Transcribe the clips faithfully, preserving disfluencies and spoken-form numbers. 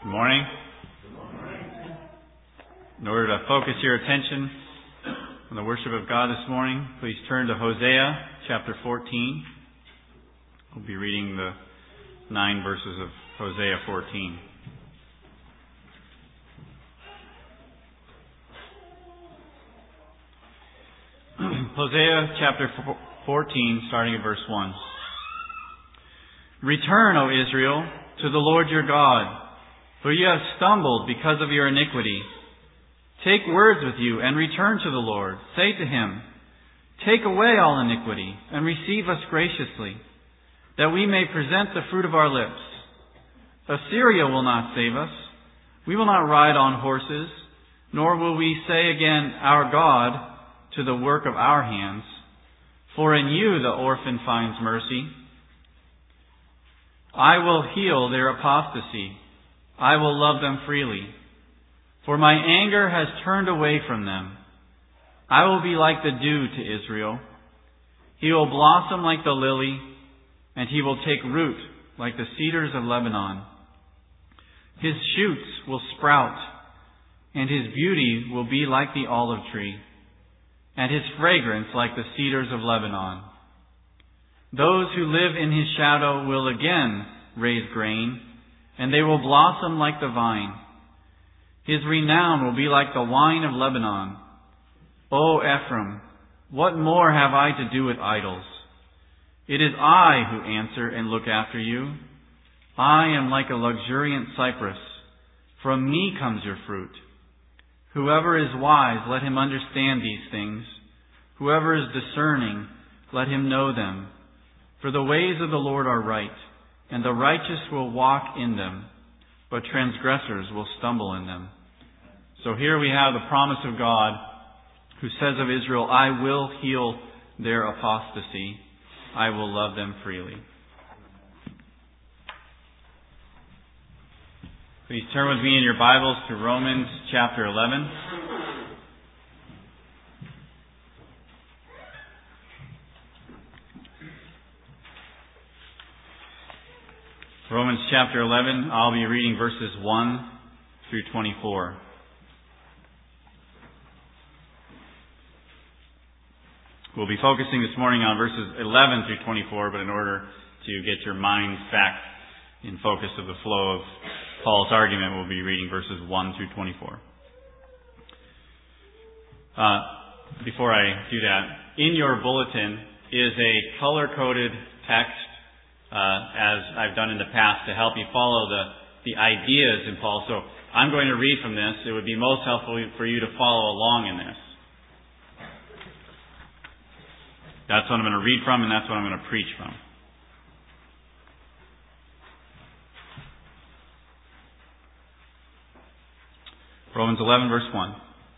Good morning. In order to focus your attention on the worship of God this morning, please turn to Hosea chapter fourteen. We'll be reading the nine verses of Hosea fourteen. Hosea chapter fourteen, starting at verse one. Return, O Israel, to the Lord your God, for you have stumbled because of your iniquity. Take words with you and return to the Lord. Say to him, take away all iniquity and receive us graciously, that we may present the fruit of our lips. Assyria will not save us. We will not ride on horses, nor will we say again, our God, to the work of our hands. For in you the orphan finds mercy. I will heal their apostasy. I will love them freely. For my anger has turned away from them. I will be like the dew to Israel. He will blossom like the lily, and he will take root like the cedars of Lebanon. His shoots will sprout, and his beauty will be like the olive tree, and his fragrance like the cedars of Lebanon. Those who live in his shadow will again raise grain, and they will blossom like the vine. His renown will be like the wine of Lebanon. O Ephraim, what more have I to do with idols? It is I who answer and look after you. I am like a luxuriant cypress. From me comes your fruit. Whoever is wise, let him understand these things. Whoever is discerning, let him know them. For the ways of the Lord are right, and the righteous will walk in them, but transgressors will stumble in them. So here we have the promise of God, who says of Israel, I will heal their apostasy. I will love them freely. Please turn with me in your Bibles to Romans chapter eleven. Romans chapter eleven, I'll be reading verses one through twenty-four. We'll be focusing this morning on verses eleven through twenty-four, but in order to get your minds back in focus of the flow of Paul's argument, we'll be reading verses one through twenty-four. Uh, before I do that, in your bulletin is a color-coded text, Uh, as I've done in the past, to help you follow the, the ideas in Paul. So I'm going to read from this. It would be most helpful for you to follow along in this. That's what I'm going to read from, and that's what I'm going to preach from. Romans eleven, verse one.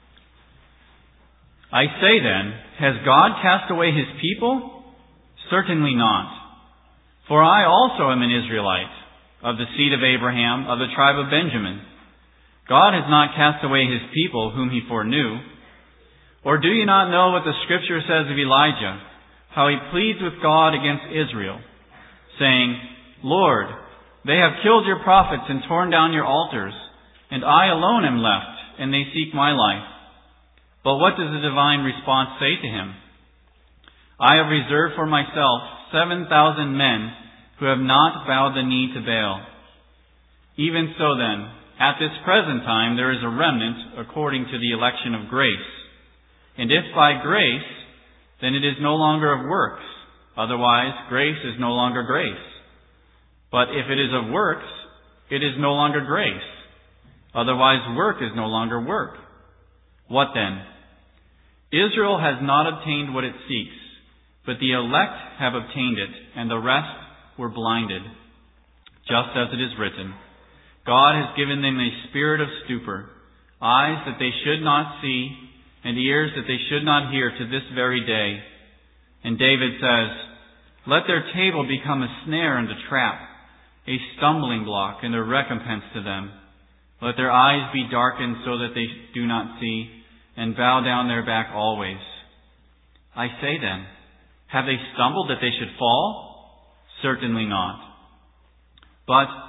I say then, has God cast away his people? Certainly not. For I also am an Israelite, of the seed of Abraham, of the tribe of Benjamin. God has not cast away his people whom he foreknew. Or do you not know what the Scripture says of Elijah, how he pleads with God against Israel, saying, Lord, they have killed your prophets and torn down your altars, and I alone am left, and they seek my life. But what does the divine response say to him? I have reserved for myself seven thousand men who have not bowed the knee to Baal. Even so then, at this present time there is a remnant according to the election of grace. And if by grace, then it is no longer of works. Otherwise, grace is no longer grace. But if it is of works, it is no longer grace. Otherwise, work is no longer work. What then? Israel has not obtained what it seeks, but the elect have obtained it, and the rest were blinded. Just as it is written, God has given them a spirit of stupor, eyes that they should not see, and ears that they should not hear to this very day. And David says, let their table become a snare and a trap, a stumbling block and a recompense to them. Let their eyes be darkened so that they do not see, and bow down their back always. I say then, have they stumbled that they should fall? Certainly not. But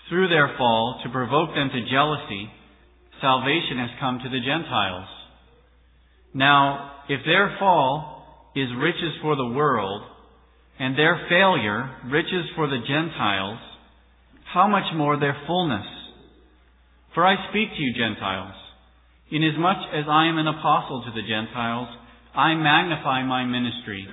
through their fall, to provoke them to jealousy, salvation has come to the Gentiles. Now, if their fall is riches for the world, and their failure riches for the Gentiles, how much more their fullness? For I speak to you, Gentiles. Inasmuch as I am an apostle to the Gentiles, I magnify my ministry.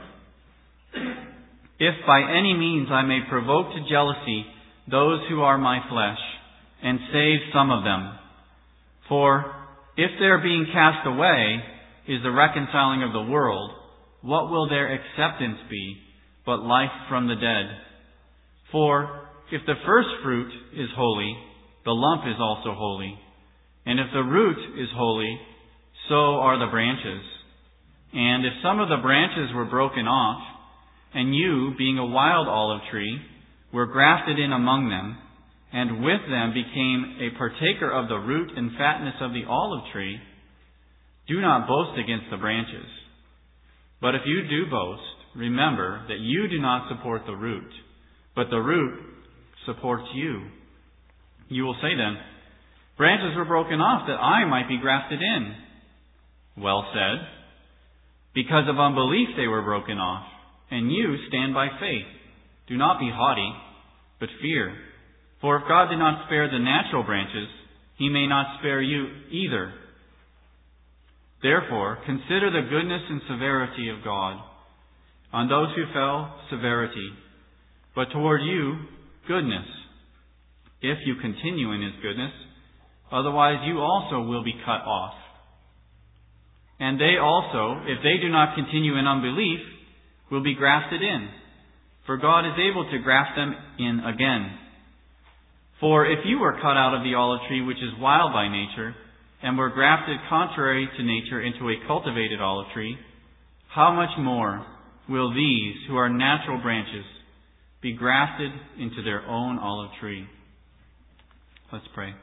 If by any means I may provoke to jealousy those who are my flesh, and save some of them. For if their being cast away is the reconciling of the world, what will their acceptance be but life from the dead? For if the first fruit is holy, the lump is also holy. And if the root is holy, so are the branches. And if some of the branches were broken off, and you, being a wild olive tree, were grafted in among them, and with them became a partaker of the root and fatness of the olive tree, do not boast against the branches. But if you do boast, remember that you do not support the root, but the root supports you. You will say then, branches were broken off that I might be grafted in. Well said. Because of unbelief they were broken off, and you stand by faith. Do not be haughty, but fear. For if God did not spare the natural branches, He may not spare you either. Therefore, consider the goodness and severity of God. On those who fell, severity, but toward you, goodness, if you continue in His goodness. Otherwise you also will be cut off. And they also, if they do not continue in unbelief, will be grafted in. For God is able to graft them in again. For if you were cut out of the olive tree which is wild by nature, and were grafted contrary to nature into a cultivated olive tree, how much more will these, who are natural branches, be grafted into their own olive tree? Let's pray.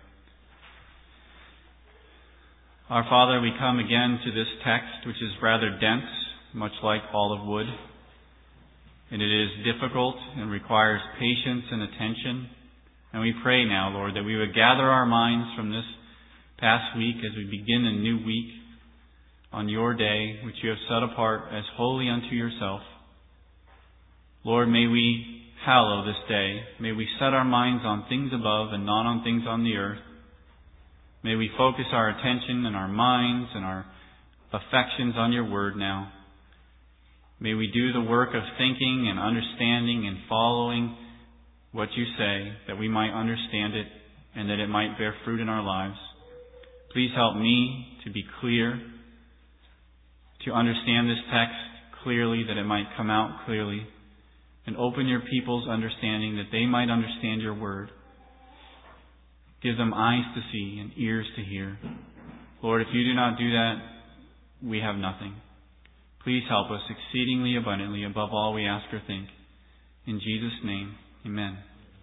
Our Father, we come again to this text, which is rather dense, much like olive wood. And it is difficult and requires patience and attention. And we pray now, Lord, that we would gather our minds from this past week as we begin a new week on your day, which you have set apart as holy unto yourself. Lord, may we hallow this day. May we set our minds on things above and not on things on the earth. May we focus our attention and our minds and our affections on your word now. May we do the work of thinking and understanding and following what you say, that we might understand it and that it might bear fruit in our lives. Please help me to be clear, to understand this text clearly, that it might come out clearly, and open your people's understanding that they might understand your word. Give them eyes to see and ears to hear. Lord, if you do not do that, we have nothing. Please help us exceedingly abundantly above all we ask or think. In Jesus' name, amen.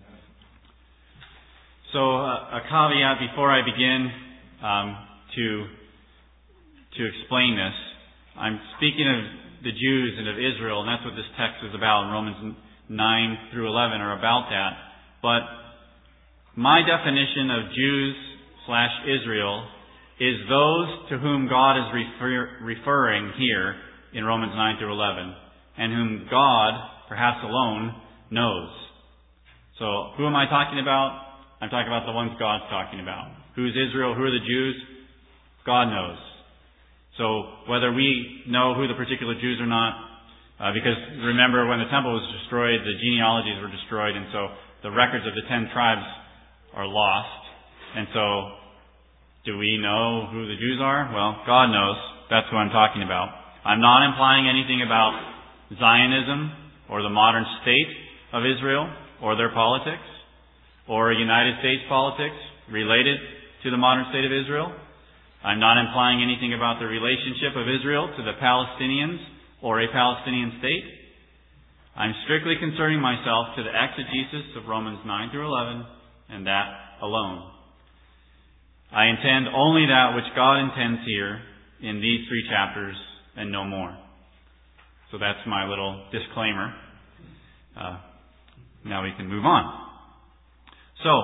So uh, a caveat before I begin um, to to explain this. I'm speaking of the Jews and of Israel, and that's what this text is about. Romans nine through eleven are about that. But my definition of Jews slash Israel is those to whom God is refer, referring here in Romans nine through eleven, and whom God, perhaps alone, knows. So who am I talking about? I'm talking about the ones God's talking about. Who's Israel? Who are the Jews? God knows. So whether we know who the particular Jews are not, uh, because remember when the temple was destroyed, the genealogies were destroyed, and so the records of the ten tribes are lost. And so, do we know who the Jews are? Well, God knows. That's who I'm talking about. I'm not implying anything about Zionism or the modern state of Israel or their politics or United States politics related to the modern state of Israel. I'm not implying anything about the relationship of Israel to the Palestinians or a Palestinian state. I'm strictly concerning myself to the exegesis of Romans nine through eleven, and that alone. I intend only that which God intends here in these three chapters and no more. So that's my little disclaimer. Uh, now we can move on. So,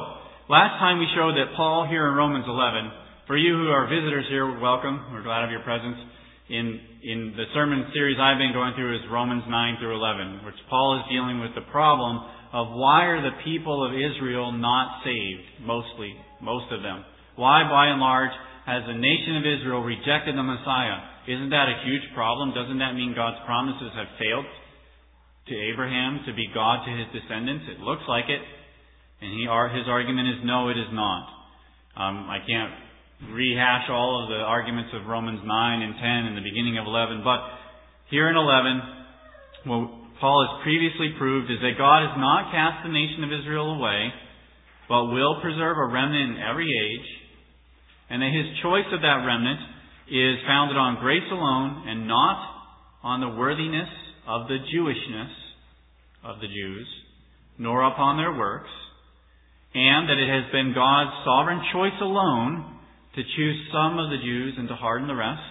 last time we showed that Paul here in Romans eleven, for you who are visitors here, welcome. We're glad of your presence. In in the sermon series I've been going through is Romans nine through eleven, which Paul is dealing with the problem of why are the people of Israel not saved, mostly, most of them. Why, by and large, has the nation of Israel rejected the Messiah? Isn't that a huge problem? Doesn't that mean God's promises have failed to Abraham to be God to his descendants? It looks like it. And he, his argument is, no, it is not. Um, I can't rehash all of the arguments of Romans nine and ten and the beginning of eleven, but here in eleven, what Paul has previously proved is that God has not cast the nation of Israel away, but will preserve a remnant in every age, and that his choice of that remnant is founded on grace alone and not on the worthiness of the Jewishness of the Jews, nor upon their works, and that it has been God's sovereign choice alone to choose some of the Jews and to harden the rest.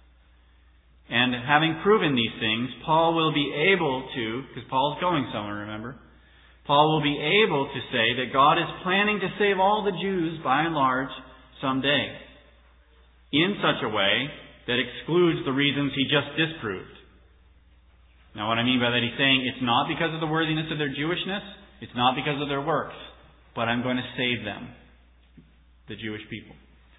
And having proven these things, Paul will be able to, because Paul's going somewhere, remember? Paul will be able to say that God is planning to save all the Jews, by and large, someday, in such a way that excludes the reasons he just disproved. Now what I mean by that, he's saying it's not because of the worthiness of their Jewishness, it's not because of their works, but I'm going to save them, the Jewish people.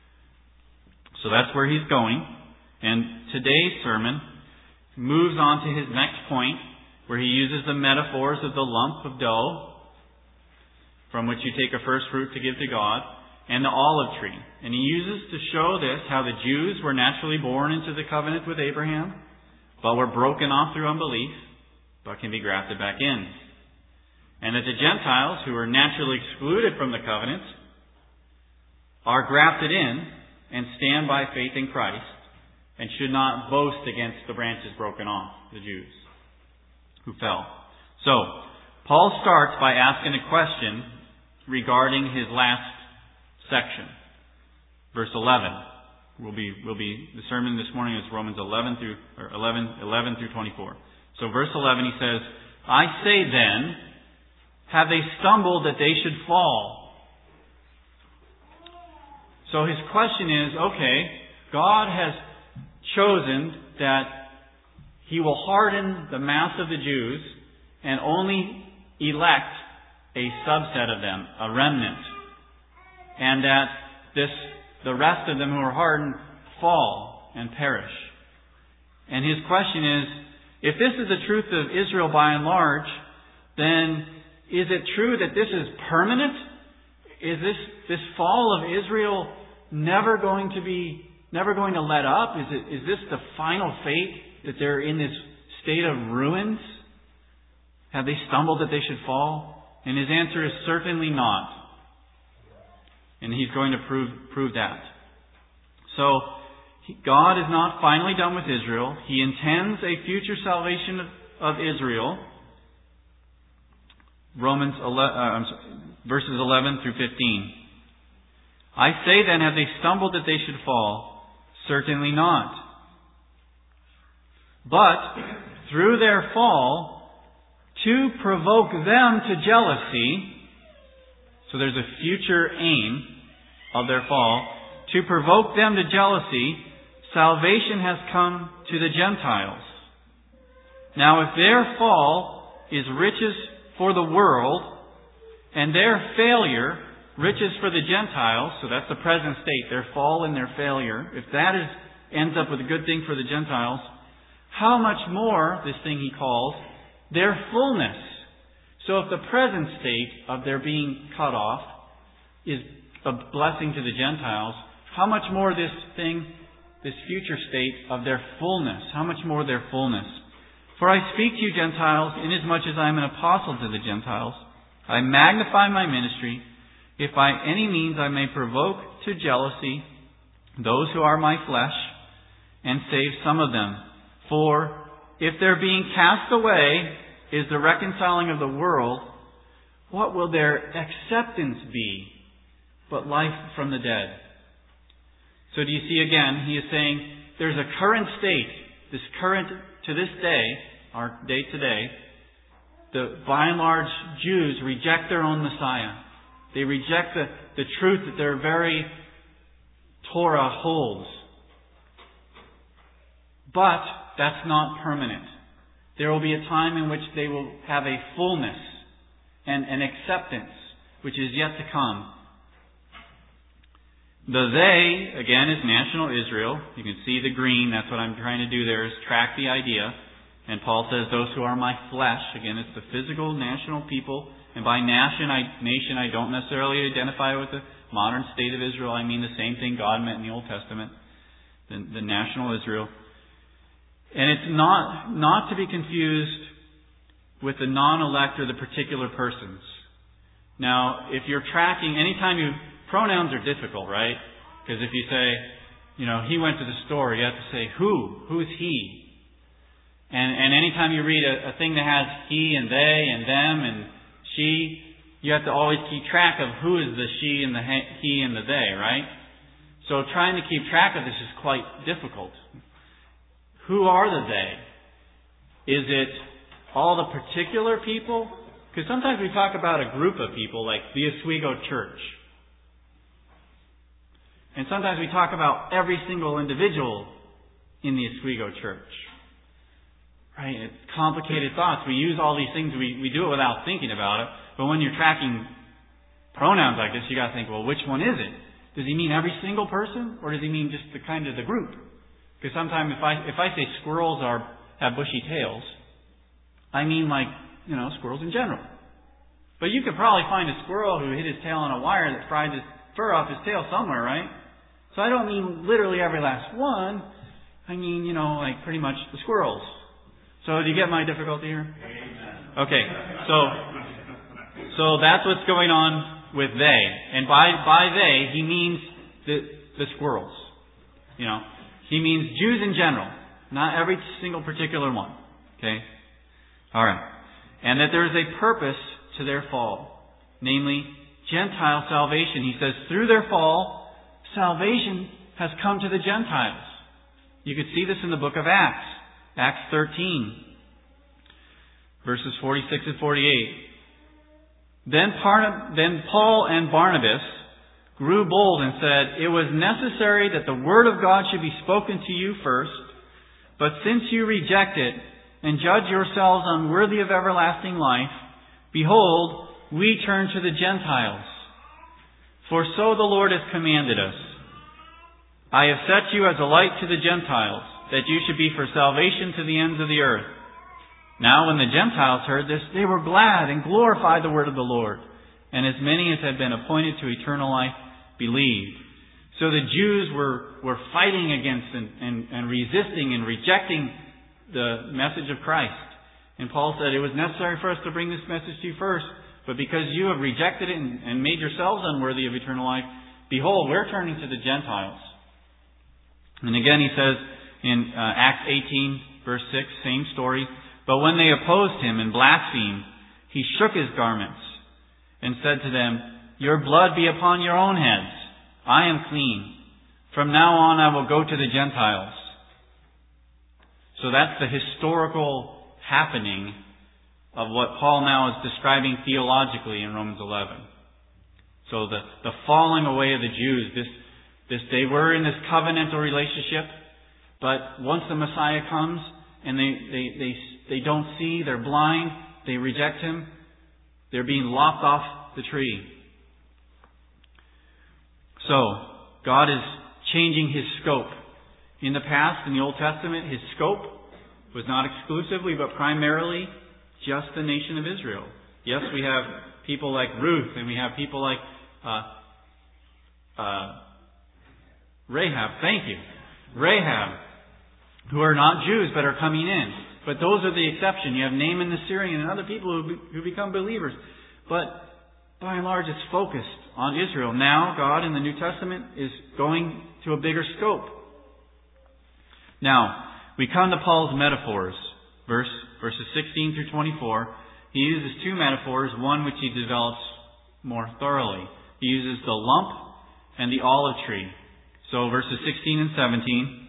So that's where he's going. And today's sermon moves on to his next point, where he uses the metaphors of the lump of dough, from which you take a first fruit to give to God, and the olive tree. And he uses to show this, how the Jews were naturally born into the covenant with Abraham, but were broken off through unbelief, but can be grafted back in. And that the Gentiles, who were naturally excluded from the covenant, are grafted in and stand by faith in Christ, and should not boast against the branches broken off, the Jews who fell. So, Paul starts by asking a question regarding his last section. Verse eleven. Will be, will be, the sermon this morning is Romans eleven through, or eleven, eleven through twenty-four. So verse eleven he says, I say then, have they stumbled that they should fall? So his question is, okay, God has chosen that he will harden the mass of the Jews and only elect a subset of them, a remnant. And that this, the rest of them who are hardened fall and perish. And his question is, if this is the truth of Israel by and large, then is it true that this is permanent? Is this, this fall of Israel never going to be Never going to let up? Is it? Is this the final fate, that they're in this state of ruins? Have they stumbled that they should fall? And his answer is certainly not. And he's going to prove, prove that. So, God is not finally done with Israel. He intends a future salvation of, of Israel. Romans eleven, uh, verses eleven through fifteen. I say then, have they stumbled that they should fall? Certainly not. But through their fall, to provoke them to jealousy, so there's a future aim of their fall, to provoke them to jealousy, salvation has come to the Gentiles. Now if their fall is riches for the world, and their failure riches for the Gentiles, so that's the present state, their fall and their failure, if that is ends up with a good thing for the Gentiles, how much more, this thing he calls, their fullness. So if the present state of their being cut off is a blessing to the Gentiles, how much more this thing, this future state of their fullness, how much more their fullness. For I speak to you Gentiles, inasmuch as I am an apostle to the Gentiles, I magnify my ministry, if by any means I may provoke to jealousy those who are my flesh, and save some of them. For if their being cast away is the reconciling of the world, what will their acceptance be but life from the dead? So do you see again, he is saying there's a current state, this current, to this day, our day today, the by and large Jews reject their own Messiah. They reject the, the truth that their very Torah holds. But that's not permanent. There will be a time in which they will have a fullness and an acceptance, which is yet to come. The they, again, is national Israel. You can see the green. That's what I'm trying to do there, is track the idea. And Paul says, those who are my flesh. Again, it's the physical national people. And by nation I, nation, I don't necessarily identify with the modern state of Israel. I mean the same thing God meant in the Old Testament. The, the national Israel. And it's not, not to be confused with the non-elect or the particular persons. Now, if you're tracking, anytime you... Pronouns are difficult, right? Because if you say, you know, he went to the store, you have to say, who? Who's he? And and anytime you read a, a thing that has he and they and them and she, you have to always keep track of who is the she and the he and the they, right? So trying to keep track of this is quite difficult. Who are the they? Is it all the particular people? Because sometimes we talk about a group of people like the Oswego Church. And sometimes we talk about every single individual in the Oswego Church. Right? It's complicated thoughts. We use all these things. We, we do it without thinking about it. But when you're tracking pronouns like this, you got to think, well, which one is it? Does he mean every single person? Or does he mean just the kind of the group? Because sometimes if I, if I say squirrels are, have bushy tails, I mean like, you know, squirrels in general. But you could probably find a squirrel who hit his tail on a wire that fried his fur off his tail somewhere, right? So I don't mean literally every last one. I mean, you know, like pretty much the squirrels. So do you get my difficulty here? Okay, so so that's what's going on with they. And by by they, he means the the squirrels. You know, he means Jews in general, not every single particular one. Okay? All right. And that there is a purpose to their fall, namely Gentile salvation. He says, through their fall, salvation has come to the Gentiles. You could see this in the book of Acts. Acts thirteen, verses forty-six and forty-eight. Then, Parna- then Paul and Barnabas grew bold and said, it was necessary that the word of God should be spoken to you first, but since you reject it and judge yourselves unworthy of everlasting life, behold, we turn to the Gentiles. For so the Lord has commanded us. I have set you as a light to the Gentiles, that you should be for salvation to the ends of the earth. Now when the Gentiles heard this, they were glad and glorified the word of the Lord. And as many as had been appointed to eternal life believed. So the Jews were, were fighting against and, and, and resisting and rejecting the message of Christ. And Paul said, it was necessary for us to bring this message to you first. But because you have rejected it and, and made yourselves unworthy of eternal life, behold, we're turning to the Gentiles. And again he says in uh, Acts eighteen, verse six, same story. But when they opposed him and blasphemed, he shook his garments and said to them, your blood be upon your own heads. I am clean. From now on I will go to the Gentiles. So that's the historical happening of what Paul now is describing theologically in Romans eleven. So the, the falling away of the Jews, this, this, they were in this covenantal relationship, but once the Messiah comes and they, they, they, they don't see, they're blind, they reject Him, they're being lopped off the tree. So, God is changing His scope. In the past, in the Old Testament, His scope was not exclusively, but primarily just the nation of Israel. Yes, we have people like Ruth, and we have people like uh, uh, Rahab. Thank you. Rahab, who are not Jews, but are coming in. But those are the exception. You have Naaman the Syrian and other people who, be, who become believers. But by and large, it's focused on Israel. Now, God in the New Testament is going to a bigger scope. Now, we come to Paul's metaphors, verse verses sixteen through twenty-four. He uses two metaphors, one which he develops more thoroughly. He uses the lump and the olive tree. So verses sixteen and seventeen.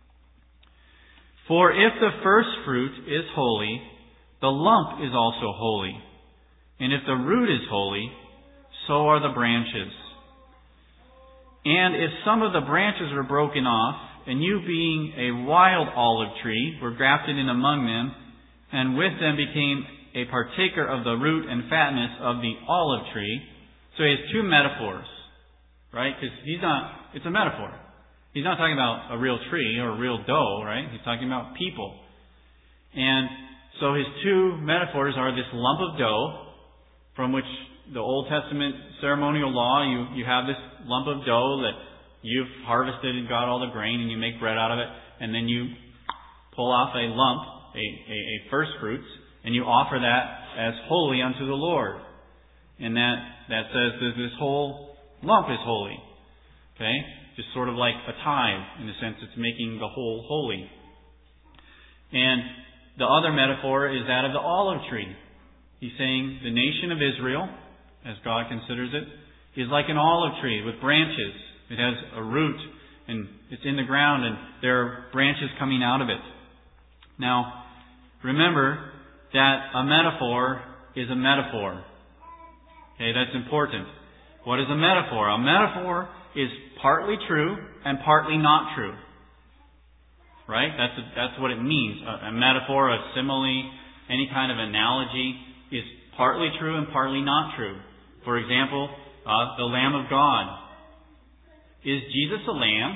For if the first fruit is holy, the lump is also holy. And if the root is holy, so are the branches. And if some of the branches were broken off, and you being a wild olive tree were grafted in among them, and with them became a partaker of the root and fatness of the olive tree. So he has two metaphors, right? Because he's not, it's a metaphor. He's not talking about a real tree or a real dough, right? He's talking about people. And so his two metaphors are this lump of dough, from which the Old Testament ceremonial law, you, you have this lump of dough that you've harvested and got all the grain and you make bread out of it, and then you pull off a lump, a, a, a first fruits, and you offer that as holy unto the Lord. And that, that says that this whole lump is holy. Okay? Just sort of like a tithe, in a sense it's making the whole holy. And the other metaphor is that of the olive tree. He's saying the nation of Israel, as God considers it, is like an olive tree with branches. It has a root, and it's in the ground, and there are branches coming out of it. Now, remember that a metaphor is a metaphor. Okay, that's important. What is a metaphor? A metaphor is partly true and partly not true. Right? That's a, that's what it means. A, a metaphor, a simile, any kind of analogy is partly true and partly not true. For example, uh, the Lamb of God. Is Jesus a lamb?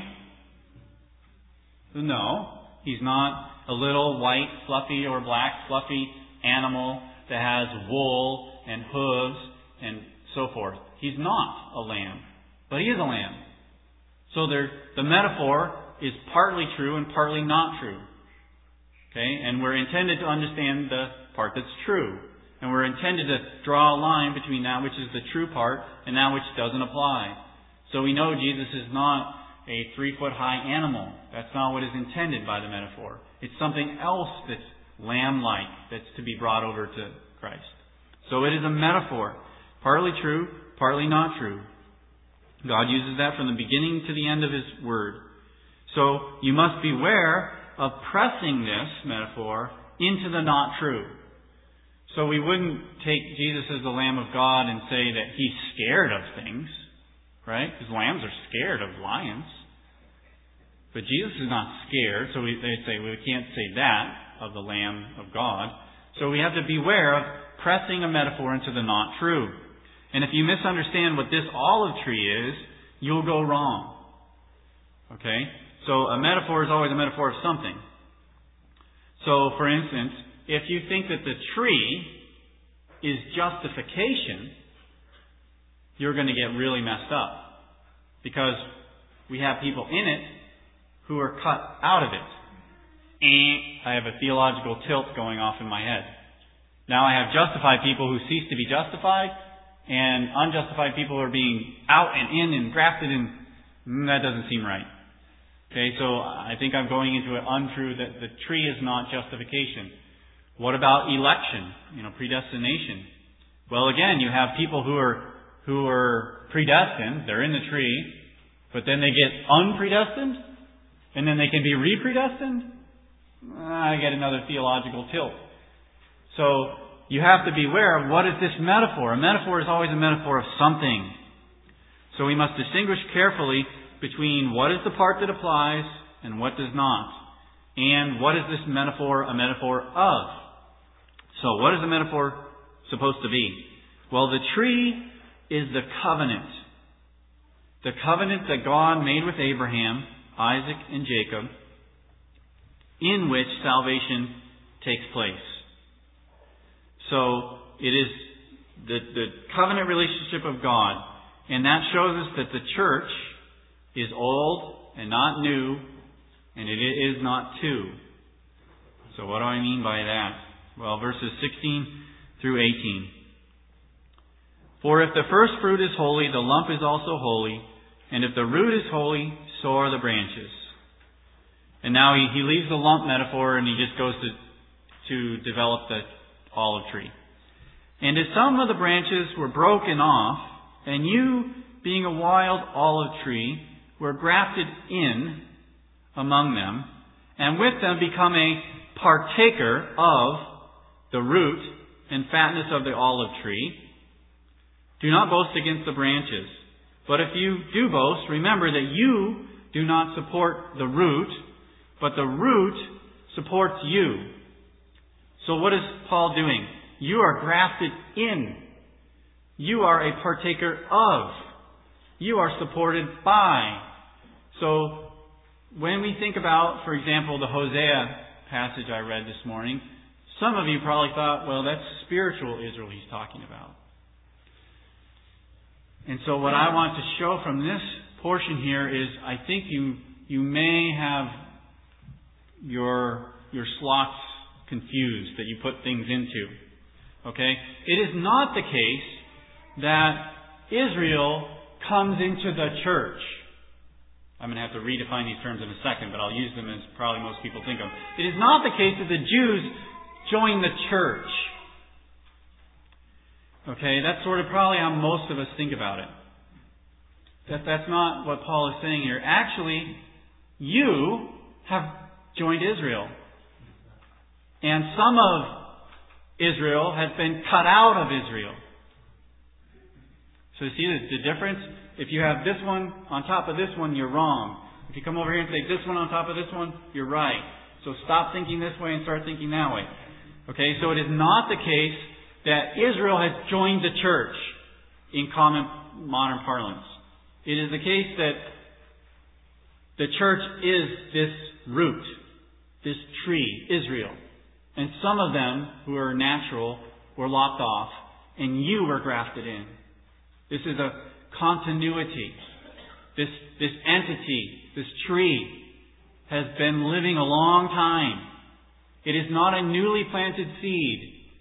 No. He's not a little white, fluffy, or black, fluffy animal that has wool and hooves and so forth. He's not a lamb. But he is a lamb. So there, the metaphor is partly true and partly not true. Okay? And we're intended to understand the part that's true. And we're intended to draw a line between that which is the true part and that which doesn't apply. So we know Jesus is not a three-foot-high animal. That's not what is intended by the metaphor. It's something else that's lamb-like that's to be brought over to Christ. So it is a metaphor. Partly true, partly not true. God uses that from the beginning to the end of His Word. So you must beware of pressing this metaphor into the not true. So we wouldn't take Jesus as the Lamb of God and say that He's scared of things. Right? Because lambs are scared of lions. But Jesus is not scared, so we, they say we can't say that of the Lamb of God. So we have to beware of pressing a metaphor into the not true. And if you misunderstand what this olive tree is, you'll go wrong. Okay? So a metaphor is always a metaphor of something. So, for instance, if you think that the tree is justification, you're going to get really messed up. Because we have people in it who are cut out of it. And I have a theological tilt going off in my head. Now I have justified people who cease to be justified, and unjustified people who are being out and in and grafted in. That doesn't seem right. Okay, so I think I'm going into an untrue that the tree is not justification. What about election? You know, predestination. Well, again, you have people who are who are predestined, they're in the tree, but then they get unpredestined, and then they can be re-predestined? I get another theological tilt. So, you have to beware of what is this metaphor. A metaphor is always a metaphor of something. So we must distinguish carefully between what is the part that applies and what does not. And what is this metaphor a metaphor of? So, what is the metaphor supposed to be? Well, the tree is the covenant. The covenant that God made with Abraham, Isaac, and Jacob, in which salvation takes place. So, it is the, the covenant relationship of God, and that shows us that the church is old and not new, and it is not two. So what do I mean by that? Well, verses sixteen through eighteen. For if the first fruit is holy, the lump is also holy. And if the root is holy, so are the branches. And now he, he leaves the lump metaphor and he just goes to, to develop the olive tree. And if some of the branches were broken off, and you, being a wild olive tree, were grafted in among them, and with them become a partaker of the root and fatness of the olive tree, Do not boast against the branches. But if you do boast, remember that you do not support the root, but the root supports you. So what is Paul doing? You are grafted in. You are a partaker of. You are supported by. So when we think about, for example, the Hosea passage I read this morning, some of you probably thought, well, that's spiritual Israel he's talking about. And so what I want to show from this portion here is I think you you may have your your slots confused that you put things into. Okay? It is not the case that Israel comes into the church. I'm going to have to redefine these terms in a second, but I'll use them as probably most people think of. It is not the case that the Jews join the church. Okay, that's sort of probably how most of us think about it. That that's not what Paul is saying here. Actually, you have joined Israel. And some of Israel has been cut out of Israel. So you see the, the difference? If you have this one on top of this one, you're wrong. If you come over here and say this one on top of this one, you're right. So stop thinking this way and start thinking that way. Okay, so it is not the case that Israel has joined the church in common modern parlance. It is the case that the church is this root, this tree, Israel. And some of them who are natural were lopped off, and you were grafted in. This is a continuity. This, this entity, this tree, has been living a long time. It is not a newly planted seed.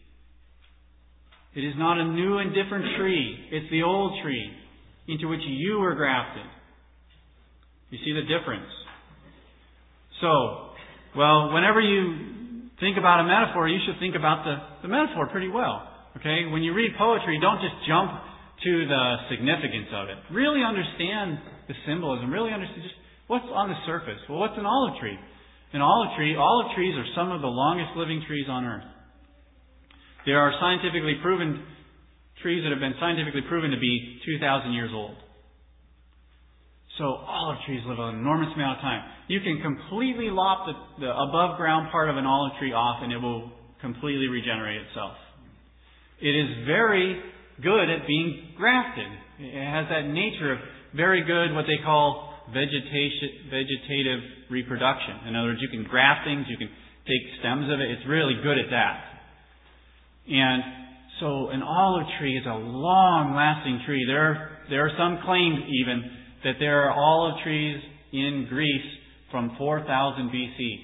It is not a new and different tree. It's the old tree into which you were grafted. You see the difference? So, well, whenever you think about a metaphor, you should think about the, the metaphor pretty well. Okay? When you read poetry, don't just jump to the significance of it. Really understand the symbolism. Really understand just what's on the surface. Well, what's an olive tree? An olive tree, olive trees are some of the longest living trees on earth. There are scientifically proven trees that have been scientifically proven to be two thousand years old. So olive trees live an enormous amount of time. You can completely lop the, the above ground part of an olive tree off and it will completely regenerate itself. It is very good at being grafted. It has that nature of very good, what they call vegetation, vegetative reproduction. In other words, you can graft things, you can take stems of it. It's really good at that. And so an olive tree is a long-lasting tree. There are, there are some claims even that there are olive trees in Greece from four thousand B C.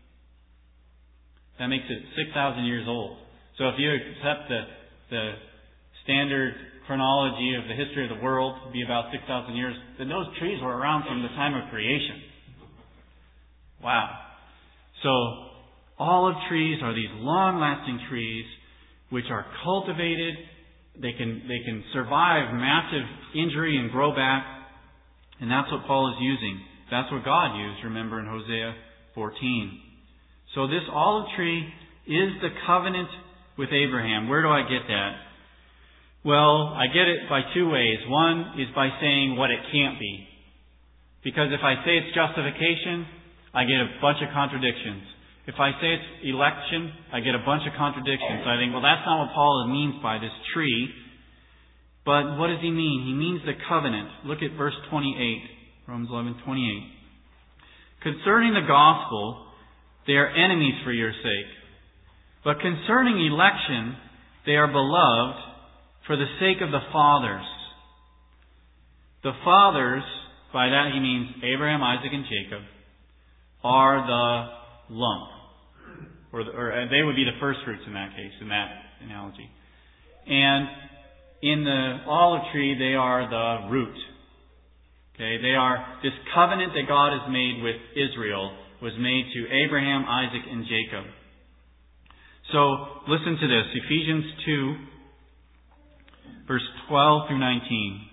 That makes it six thousand years old. So if you accept the, the standard chronology of the history of the world to be about six thousand years, then those trees were around from the time of creation. Wow. So olive trees are these long-lasting trees which are cultivated. They can, they can survive massive injury and grow back. And that's what Paul is using. That's what God used, remember, in Hosea fourteen. So this olive tree is the covenant with Abraham. Where do I get that? Well, I get it by two ways. One is by saying what it can't be. Because if I say it's justification, I get a bunch of contradictions. If I say it's election, I get a bunch of contradictions. So I think, well, that's not what Paul means by this tree. But what does he mean? He means the covenant. Look at verse twenty-eight. Romans eleven twenty-eight. Concerning the gospel, they are enemies for your sake. But concerning election, they are beloved for the sake of the fathers. The fathers, by that he means Abraham, Isaac, and Jacob, are the lump. Or, the, or they would be the first fruits in that case, in that analogy. And in the olive tree, they are the root. Okay, they are, this covenant that God has made with Israel was made to Abraham, Isaac, and Jacob. So, listen to this. Ephesians two, verse twelve through nineteen.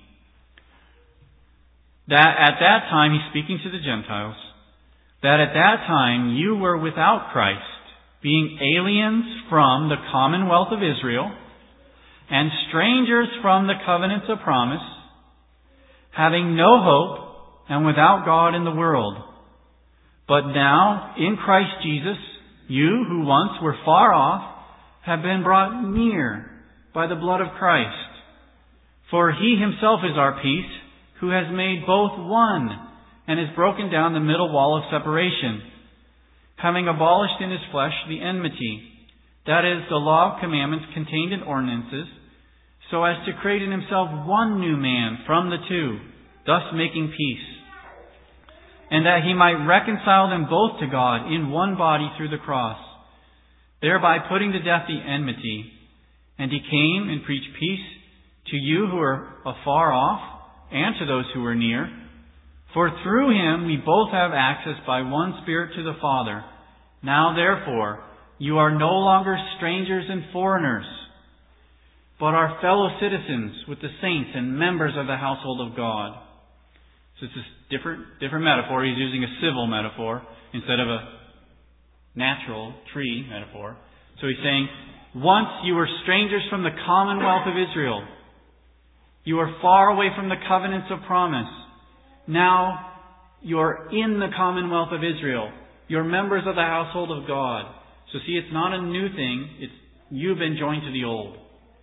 That at that time, he's speaking to the Gentiles, that at that time you were without Christ, being aliens from the commonwealth of Israel, and strangers from the covenants of promise, having no hope and without God in the world. But now, in Christ Jesus, you who once were far off have been brought near by the blood of Christ. For He Himself is our peace, who has made both one and has broken down the middle wall of separation, having abolished in His flesh the enmity, that is, the law of commandments contained in ordinances, so as to create in Himself one new man from the two, thus making peace, and that He might reconcile them both to God in one body through the cross, thereby putting to death the enmity. And He came and preached peace to you who are afar off, and to those who are near. For through Him we both have access by one Spirit to the Father. Now therefore, you are no longer strangers and foreigners, but are fellow citizens with the saints and members of the household of God. So it's a different, different metaphor. He's using a civil metaphor instead of a natural tree metaphor. So he's saying, once you were strangers from the commonwealth of Israel. You were far away from the covenants of promise. Now you're in the commonwealth of Israel. You're members of the household of God. So see, it's not a new thing. It's you've been joined to the old.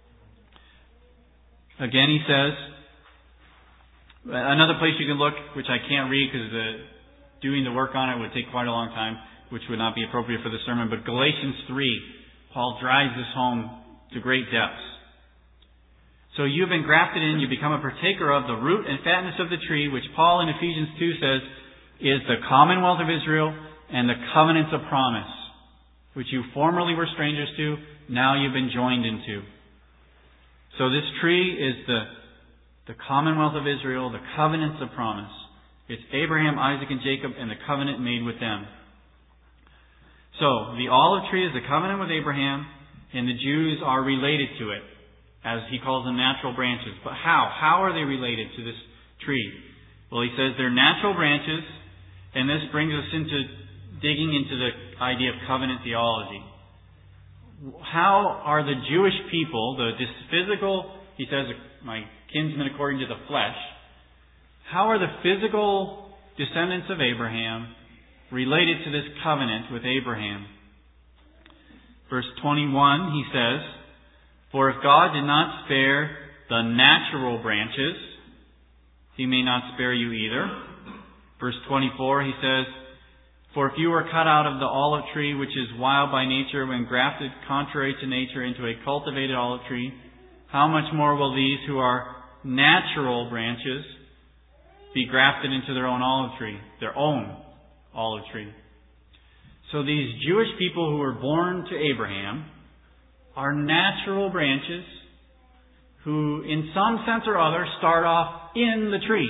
Again, he says, another place you can look, which I can't read because the, doing the work on it would take quite a long time, which would not be appropriate for the sermon, but Galatians three, Paul drives this home to great depths. So you've been grafted in, you become a partaker of the root and fatness of the tree, which Paul in Ephesians two says is the commonwealth of Israel and the covenants of promise, which you formerly were strangers to, now you've been joined into. So this tree is the, the commonwealth of Israel, the covenants of promise. It's Abraham, Isaac, and Jacob, and the covenant made with them. So the olive tree is the covenant with Abraham, and the Jews are related to it, as he calls them natural branches. But how? How are they related to this tree? Well, he says they're natural branches, and this brings us into digging into the idea of covenant theology. How are the Jewish people, the this physical, he says, my kinsmen according to the flesh, how are the physical descendants of Abraham related to this covenant with Abraham? Verse twenty-one, he says, for if God did not spare the natural branches, He may not spare you either. Verse twenty-four, he says, for if you were cut out of the olive tree, which is wild by nature, when grafted contrary to nature into a cultivated olive tree, how much more will these who are natural branches be grafted into their own olive tree, their own olive tree? So these Jewish people who were born to Abraham are natural branches who, in some sense or other, start off in the tree.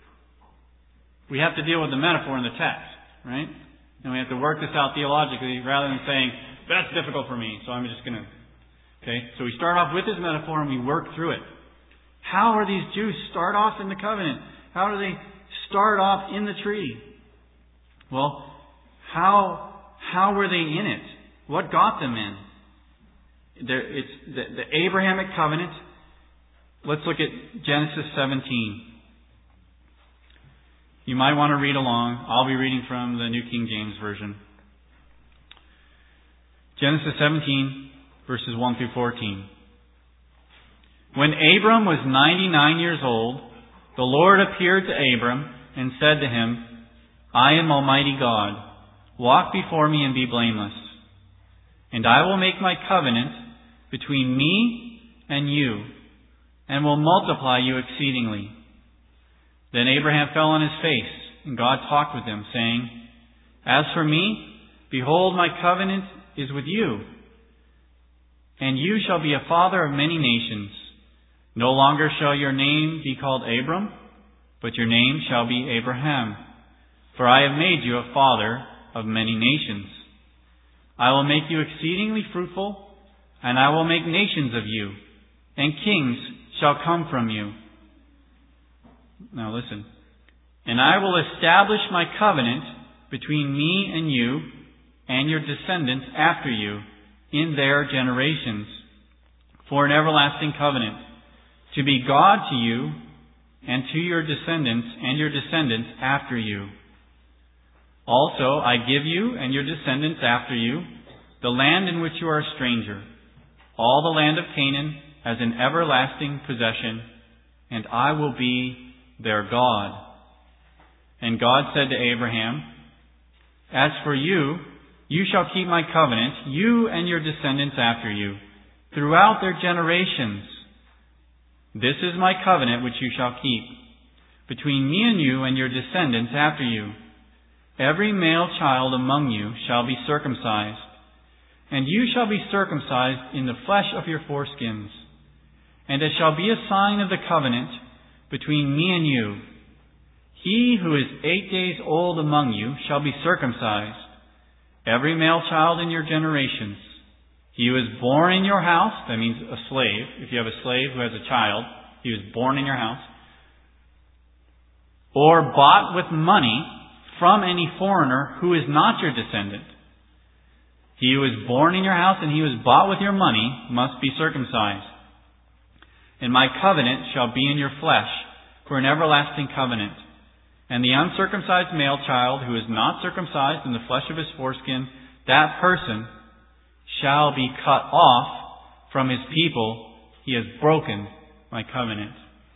We have to deal with the metaphor in the text, right? And we have to work this out theologically rather than saying, that's difficult for me, so I'm just going to... Okay, so we start off with this metaphor and we work through it. How are these Jews start off in the covenant? How do they start off in the tree? Well, how how were they in it? What got them in? There, it's the, the Abrahamic covenant. Let's look at Genesis seventeen. You might want to read along. I'll be reading from the New King James Version. Genesis seventeen, verses one through fourteen. When Abram was ninety-nine years old, the Lord appeared to Abram and said to him, I am Almighty God. Walk before me and be blameless. And I will make my covenant between me and you, and will multiply you exceedingly. Then Abraham fell on his face, and God talked with him, saying, As for me, behold, my covenant is with you, and you shall be a father of many nations. No longer shall your name be called Abram, but your name shall be Abraham, for I have made you a father of many nations. I will make you exceedingly fruitful, and I will make nations of you, and kings shall come from you. Now listen. And I will establish my covenant between me and you and your descendants after you in their generations for an everlasting covenant, to be God to you and to your descendants and your descendants after you. Also, I give you and your descendants after you the land in which you are a stranger, all the land of Canaan as an everlasting possession, and I will be their God. And God said to Abraham, As for you, you shall keep my covenant, you and your descendants after you, throughout their generations. This is my covenant which you shall keep, between me and you and your descendants after you. Every male child among you shall be circumcised, and you shall be circumcised in the flesh of your foreskins. And it shall be a sign of the covenant between me and you. He who is eight days old among you shall be circumcised, every male child in your generations. He who is born in your house, that means a slave. If you have a slave who has a child, he was born in your house. Or bought with money from any foreigner who is not your descendant. He who is born in your house and he who is bought with your money must be circumcised. And my covenant shall be in your flesh for an everlasting covenant. And the uncircumcised male child who is not circumcised in the flesh of his foreskin, that person shall be cut off from his people. He has broken my covenant.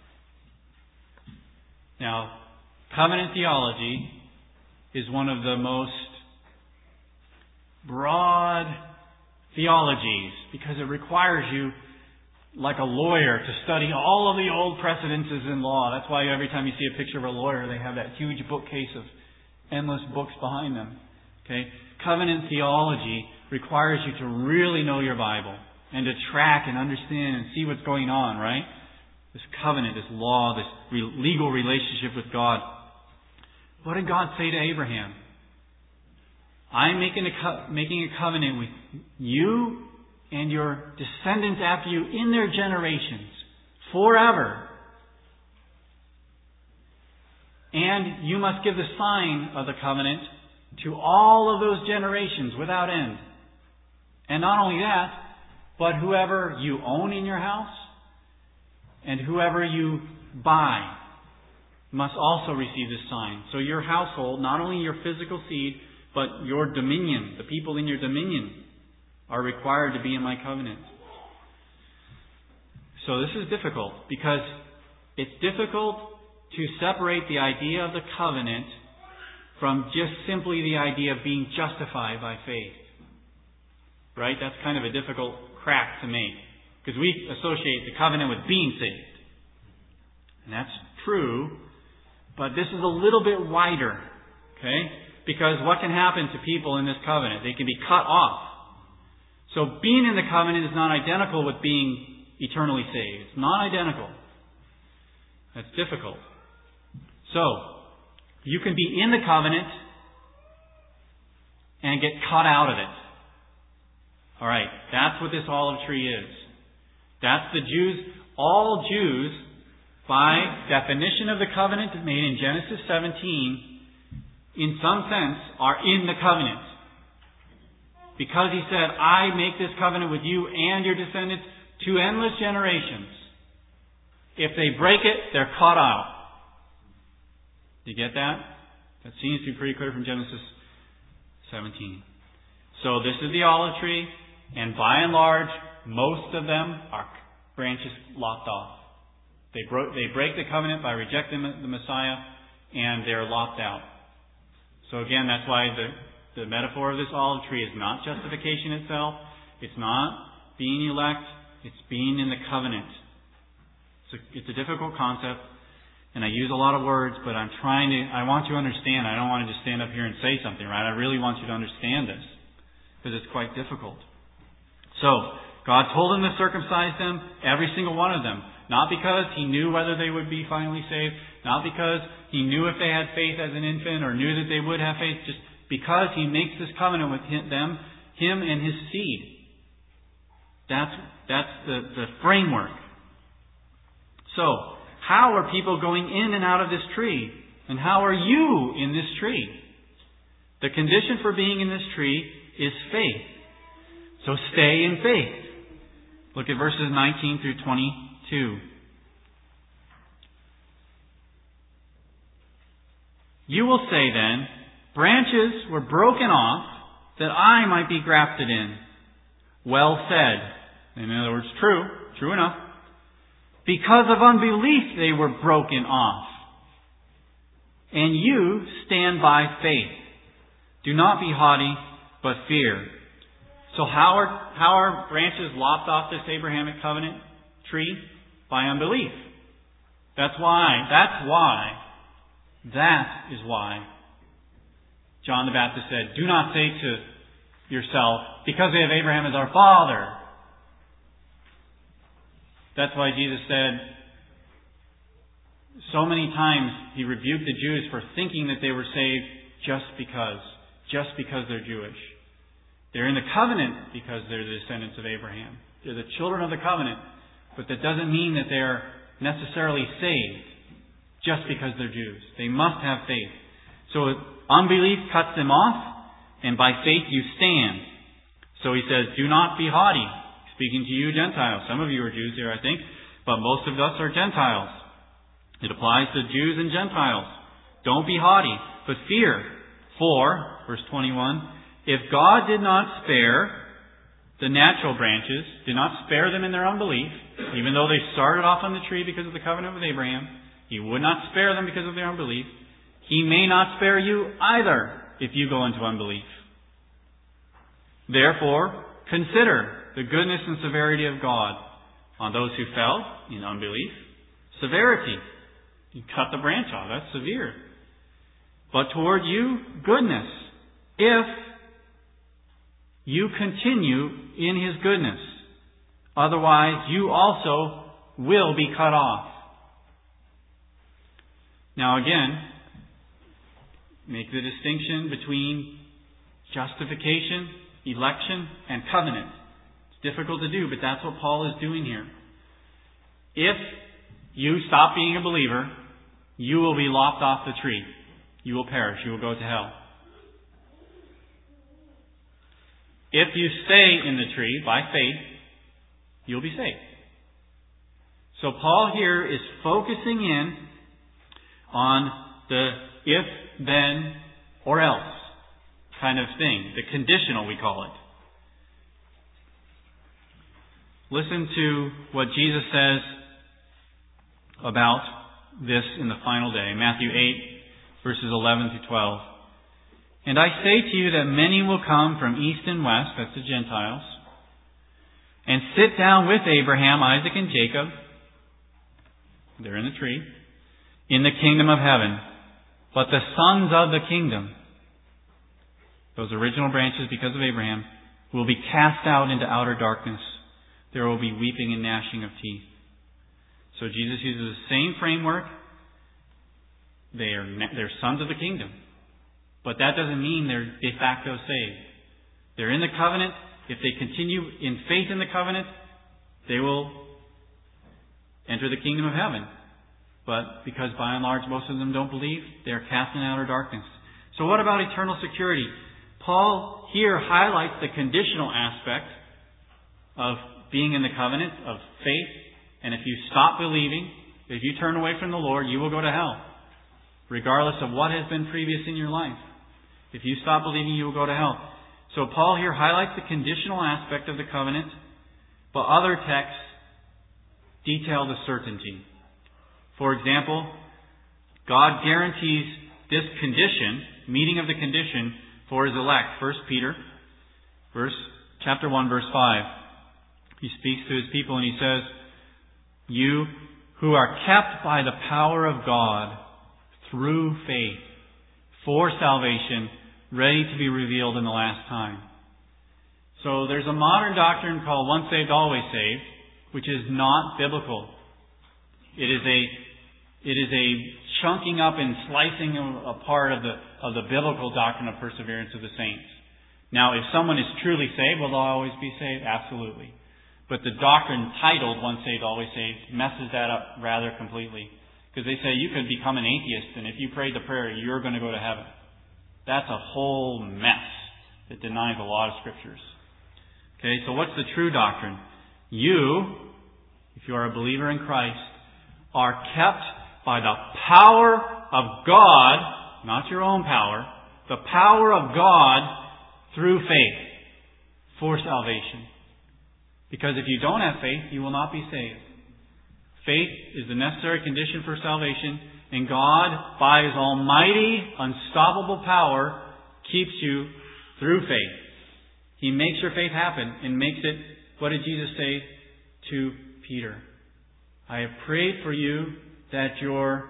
Now, covenant theology is one of the most broad theologies because it requires you, like a lawyer, to study all of the old precedences in law. That's why every time you see a picture of a lawyer, they have that huge bookcase of endless books behind them. Okay? Covenant theology requires you to really know your Bible and to track and understand and see what's going on, right? This covenant, this law, this legal relationship with God. What did God say to Abraham? I'm making a, co- making a covenant with you and your descendants after you in their generations, forever. And you must give the sign of the covenant to all of those generations without end. And not only that, but whoever you own in your house and whoever you buy must also receive this sign. So your household, not only your physical seed, but your dominion, the people in your dominion, are required to be in my covenant. So this is difficult because it's difficult to separate the idea of the covenant from just simply the idea of being justified by faith. Right? That's kind of a difficult crack to make because we associate the covenant with being saved. And that's true, but this is a little bit wider. Okay? Because what can happen to people in this covenant? They can be cut off. So being in the covenant is not identical with being eternally saved. It's not identical. That's difficult. So, you can be in the covenant and get cut out of it. Alright, that's what this olive tree is. That's the Jews, all Jews, by definition of the covenant made in Genesis seventeen, in some sense, are in the covenant. Because he said, I make this covenant with you and your descendants to endless generations. If they break it, they're cut out. You get that? That seems to be pretty clear from Genesis seventeen. So this is the olive tree, and by and large, most of them are branches lopped off. They, bro- they break the covenant by rejecting the Messiah, and they're lopped out. So again, that's why the, the metaphor of this olive tree is not justification itself. It's not being elect. It's being in the covenant. It's a, it's a difficult concept, and I use a lot of words, but I'm trying to, I want you to understand. I don't want to just stand up here and say something, right? I really want you to understand this, because it's quite difficult. So, God told them to circumcise them, every single one of them. Not because He knew whether they would be finally saved, not because He knew if they had faith as an infant or knew that they would have faith, just because He makes this covenant with him, them, Him and His seed. That's, that's the, the framework. So, how are people going in and out of this tree? And how are you in this tree? The condition for being in this tree is faith. So stay in faith. Look at verses nineteen through twenty-two. You will say then, branches were broken off that I might be grafted in. Well said. In other words, true. True enough. Because of unbelief they were broken off. And you stand by faith. Do not be haughty, but fear. So how are, how are branches lopped off this Abrahamic covenant tree? By unbelief. That's why. That's why. That is why John the Baptist said, do not say to yourself, because we have Abraham as our father. That's why Jesus said, so many times he rebuked the Jews for thinking that they were saved just because. Just because they're Jewish. They're in the covenant because they're the descendants of Abraham. They're the children of the covenant. But that doesn't mean that they're necessarily saved just because they're Jews. They must have faith. So unbelief cuts them off, and by faith you stand. So he says, do not be haughty. Speaking to you Gentiles. Some of you are Jews here, I think, but most of us are Gentiles. It applies to Jews and Gentiles. Don't be haughty, but fear. For, verse twenty-one, if God did not spare the natural branches, did not spare them in their unbelief, even though they started off on the tree because of the covenant with Abraham, He would not spare them because of their unbelief. He may not spare you either if you go into unbelief. Therefore, consider the goodness and severity of God on those who fell in unbelief. Severity. You cut the branch off. That's severe. But toward you, goodness, if you continue in His goodness. Otherwise, you also will be cut off. Now again, make the distinction between justification, election, and covenant. It's difficult to do, but that's what Paul is doing here. If you stop being a believer, you will be lopped off the tree. You will perish. You will go to hell. If you stay in the tree by faith, you'll be saved. So Paul here is focusing in on the if, then, or else kind of thing. The conditional, we call it. Listen to what Jesus says about this in the final day. Matthew eight, verses eleven to twelve. And I say to you that many will come from east and west, that's the Gentiles, and sit down with Abraham, Isaac, and Jacob, they're in the tree, in the kingdom of heaven. But the sons of the kingdom, those original branches because of Abraham, will be cast out into outer darkness. There will be weeping and gnashing of teeth. So Jesus uses the same framework. They are they're sons of the kingdom. But that doesn't mean they're de facto saved. They're in the covenant. If they continue in faith in the covenant, they will enter the kingdom of heaven. But because by and large most of them don't believe, they're cast in outer darkness. So what about eternal security? Paul here highlights the conditional aspect of being in the covenant, of faith. And if you stop believing, if you turn away from the Lord, you will go to hell, regardless of what has been previous in your life. If you stop believing, you will go to hell. So Paul here highlights the conditional aspect of the covenant, but other texts detail the certainty. For example, God guarantees this condition, meeting of the condition, for His elect. First Peter, verse chapter one, verse five. He speaks to His people and he says, you who are kept by the power of God through faith for salvation, ready to be revealed in the last time. So there's a modern doctrine called once saved, always saved, which is not biblical. It is a it is a chunking up and slicing apart of the of the biblical doctrine of perseverance of the saints. Now, if someone is truly saved, will they always be saved? Absolutely. But the doctrine titled once saved, always saved messes that up rather completely. Because they say you could become an atheist, and if you prayed the prayer, you're going to go to heaven. That's a whole mess that denies a lot of scriptures. Okay, so what's the true doctrine? You, if you are a believer in Christ, are kept by the power of God, not your own power, the power of God through faith for salvation. Because if you don't have faith, you will not be saved. Faith is the necessary condition for salvation, and God, by His almighty, unstoppable power, keeps you through faith. He makes your faith happen and makes it, what did Jesus say to Peter? I have prayed for you that your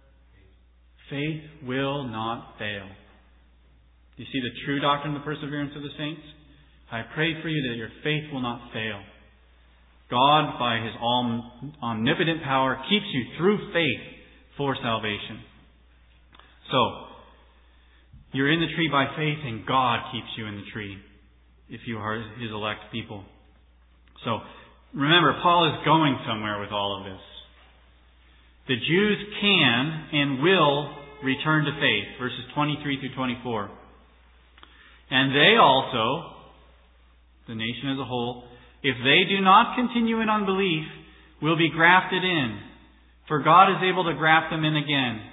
faith will not fail. Do you see the true doctrine of the perseverance of the saints? I prayed for you that your faith will not fail. God, by His omnipotent power, keeps you through faith for salvation. So, you're in the tree by faith, and God keeps you in the tree if you are His elect people. So, remember, Paul is going somewhere with all of this. The Jews can and will return to faith, verses twenty-three through twenty-four. And they also, the nation as a whole, if they do not continue in unbelief, will be grafted in. For God is able to graft them in again.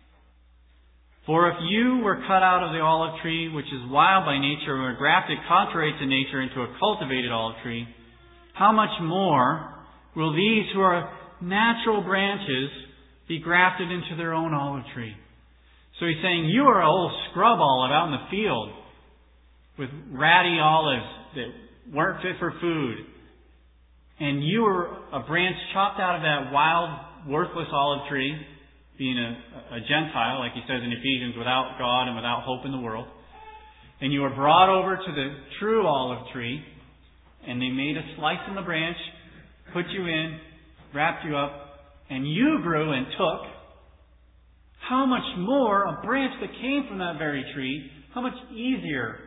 For if you were cut out of the olive tree, which is wild by nature, and were grafted contrary to nature into a cultivated olive tree, how much more will these who are natural branches be grafted into their own olive tree? So he's saying, you are an old scrub olive out in the field with ratty olives that weren't fit for food. And you were a branch chopped out of that wild, worthless olive tree, being a, a Gentile, like he says in Ephesians, without God and without hope in the world. And you were brought over to the true olive tree, and they made a slice in the branch, put you in, wrapped you up, and you grew and took. How much more a branch that came from that very tree, how much easier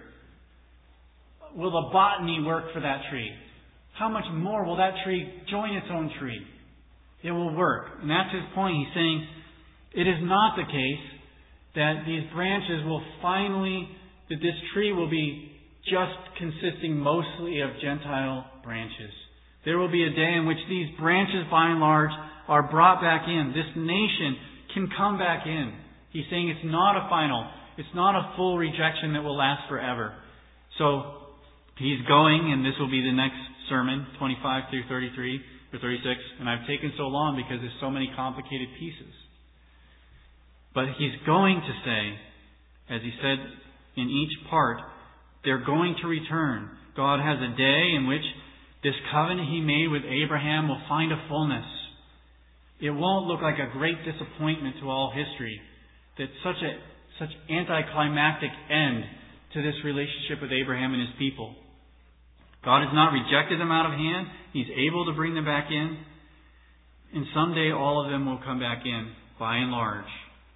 will the botany work for that tree? How much more will that tree join its own tree? It will work. And that's his point. He's saying it is not the case that these branches will finally, that this tree will be just consisting mostly of Gentile branches. There will be a day in which these branches, by and large, are brought back in. This nation can come back in. He's saying it's not a final, it's not a full rejection that will last forever. So, he's going, and this will be the next sermon, twenty-five through thirty-three or thirty-six, and I've taken so long because there's so many complicated pieces. But he's going to say, as he said in each part, they're going to return. God has a day in which this covenant He made with Abraham will find a fullness. It won't look like a great disappointment to all history that such a such anticlimactic end to this relationship with Abraham and his people. God has not rejected them out of hand. He's able to bring them back in. And someday all of them will come back in, by and large.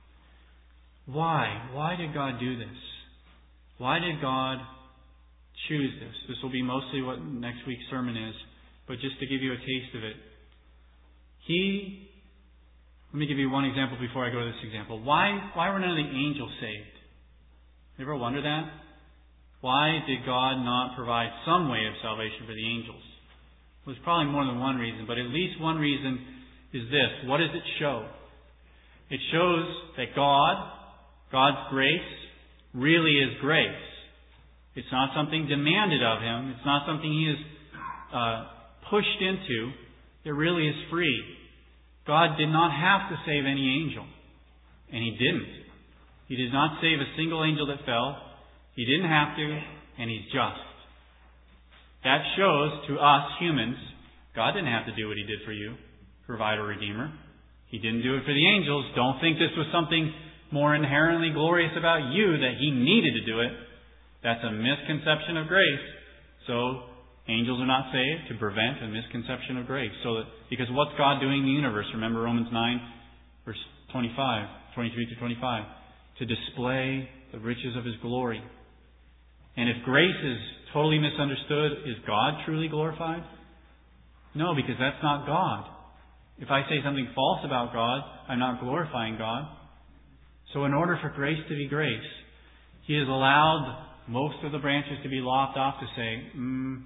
Why? Why did God do this? Why did God choose this? This will be mostly what next week's sermon is, but just to give you a taste of it. He, let me give you one example before I go to this example. Why, why were none of the angels saved? You ever wonder that? Why did God not provide some way of salvation for the angels? Well, there's probably more than one reason, but at least one reason is this. What does it show? It shows that God, God's grace, really is grace. It's not something demanded of Him. It's not something He is uh, pushed into. It really is free. God did not have to save any angel. And He didn't. He did not save a single angel that fell. He didn't have to, and He's just. That shows to us humans, God didn't have to do what He did for you, provide a Redeemer. He didn't do it for the angels. Don't think this was something more inherently glorious about you that He needed to do it. That's a misconception of grace. So, angels are not saved to prevent a misconception of grace. So that, because what's God doing in the universe? Remember Romans nine, verse twenty-five, twenty-three to twenty-five. To display the riches of His glory. And if grace is totally misunderstood, is God truly glorified? No, because that's not God. If I say something false about God, I'm not glorifying God. So in order for grace to be grace, He has allowed most of the branches to be lopped off to say, mm,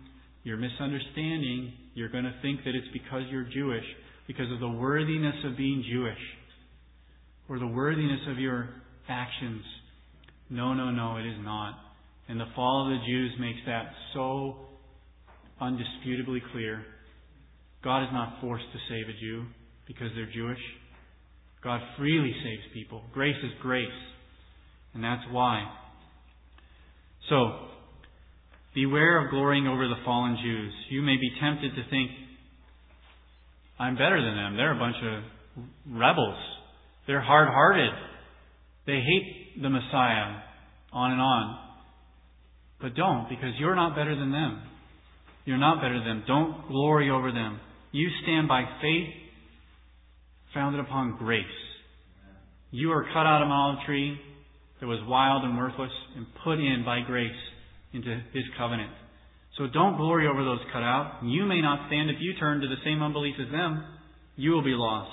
you're misunderstanding. You're going to think that it's because you're Jewish, because of the worthiness of being Jewish, or the worthiness of your actions. No, no, no, it is not. And the fall of the Jews makes that so undisputably clear. God is not forced to save a Jew because they're Jewish. God freely saves people. Grace is grace. And that's why. So, beware of glorying over the fallen Jews. You may be tempted to think, I'm better than them. They're a bunch of rebels. They're hard-hearted. They hate the Messiah. On and on. But don't, because you're not better than them. You're not better than them. Don't glory over them. You stand by faith founded upon grace. You are cut out of an olive tree that was wild and worthless and put in by grace into His covenant. So don't glory over those cut out. You may not stand if you turn to the same unbelief as them. You will be lost.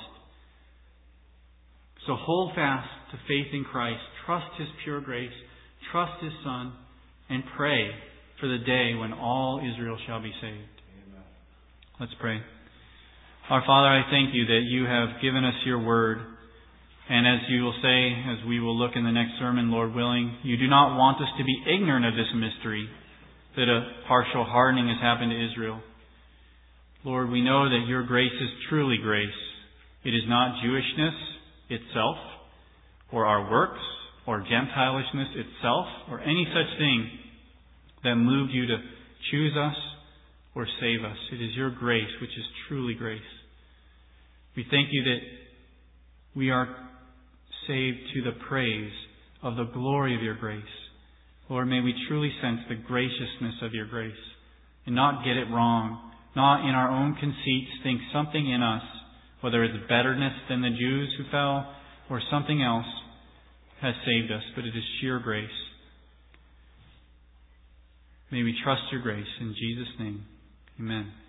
So hold fast to faith in Christ. Trust His pure grace. Trust His Son. And pray for the day when all Israel shall be saved. Amen. Let's pray. Our Father, I thank You that You have given us Your word. And as You will say, as we will look in the next sermon, Lord willing, You do not want us to be ignorant of this mystery, that a partial hardening has happened to Israel. Lord, we know that Your grace is truly grace. It is not Jewishness itself, or our works, or Gentilishness itself, or any such thing that moved You to choose us or save us. It is Your grace which is truly grace. We thank You that we are saved to the praise of the glory of Your grace. Lord, may we truly sense the graciousness of Your grace and not get it wrong, not in our own conceits think something in us, whether it's betterness than the Jews who fell or something else, has saved us, but it is sheer grace. May we trust Your grace. In Jesus' name, amen.